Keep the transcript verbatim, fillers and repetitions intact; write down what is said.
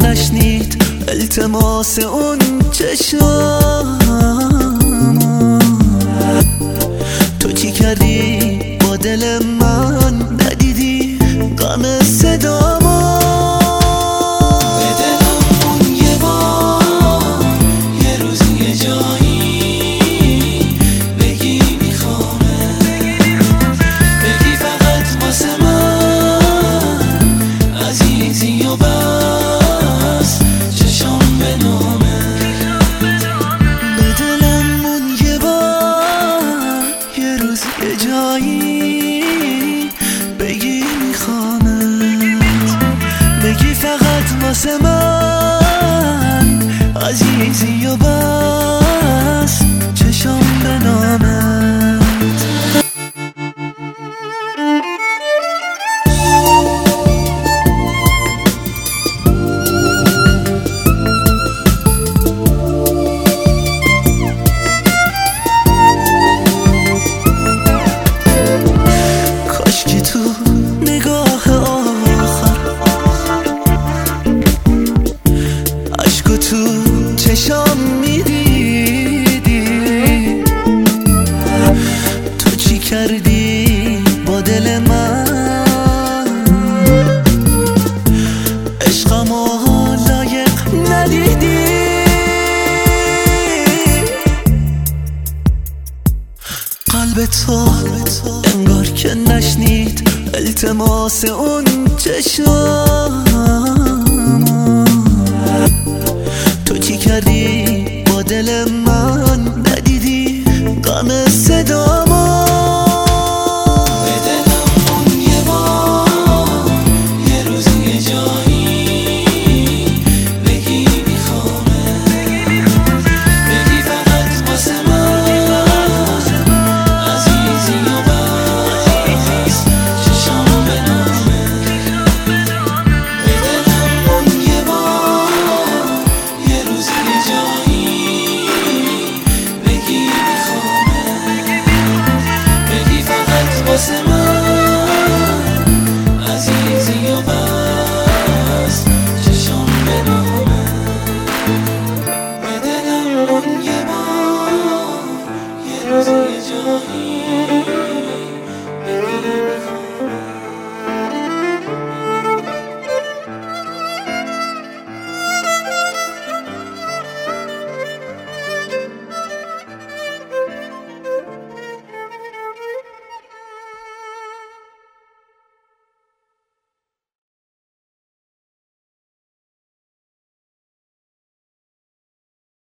نشنید التماس اون چشم. تو چی کردی با دل من؟ ندیدی غم صدامو؟ به دلم اون یه بار یه روز یه جایی بگی میخوامه، بگی فقط واسه من عزیزی و بس چشم به نامه. به دلم اون یه بار یه روز یه جایی بگی میخوامت، بگی فقط واسه من عزیزی و بس چشم به نامت. کاشکی تو نگاه آخر عشق تو چشام میدیدی. تو چی کردی با دل من؟ عشقمو لایق ندیدی. قلب تو انگار که نشنید التماس اون چشم.